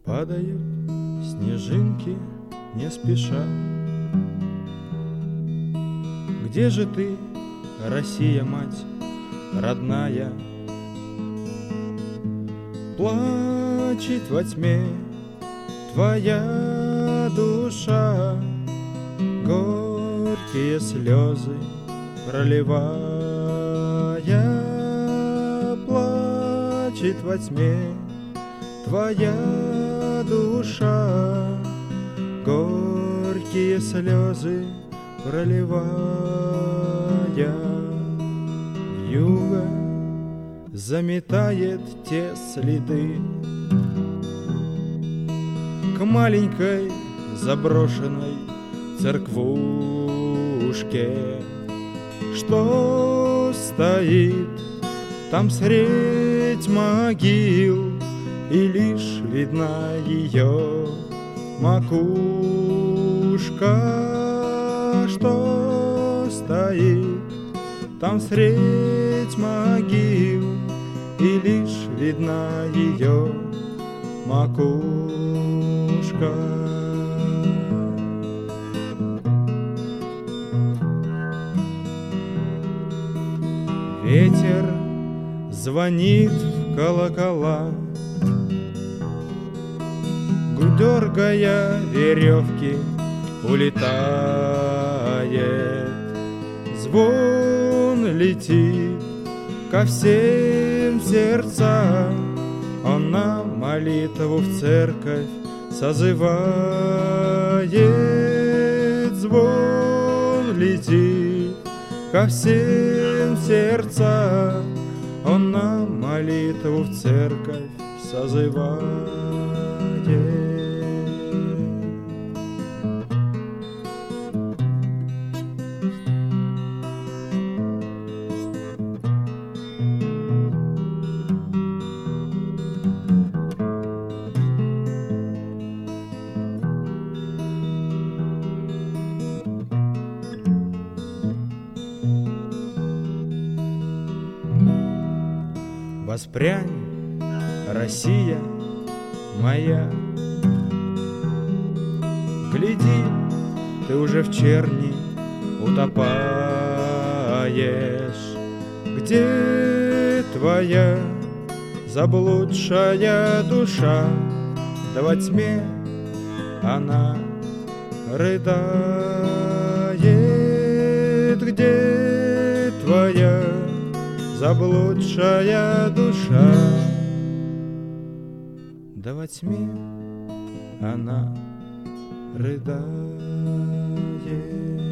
Падают снежинки не спеша. Где же ты, Россия, мать родная? Плачет во тьме твоя душа, горькие слезы проливая. Плачет во тьме твоя душа, горькие слезы проливая. Вьюга заметает те следы к маленькой заброшенной церквушке, что стоит там средь могил, и лишь видна ее макушка, что стоит там средь могил, и лишь видна ее макушка. Ветер звонит в колокола, дергая веревки, улетает. Звон летит ко всем сердцам, он на молитву в церковь созывает. Звон летит ко всем сердцам, он на молитву в церковь созывает. Воспрянь, Россия моя, гляди, ты уже в черни утопаешь. Где твоя заблудшая душа? Да во тьме она рыдает. Где твоя заблудшая душа? Да во тьме она рыдает.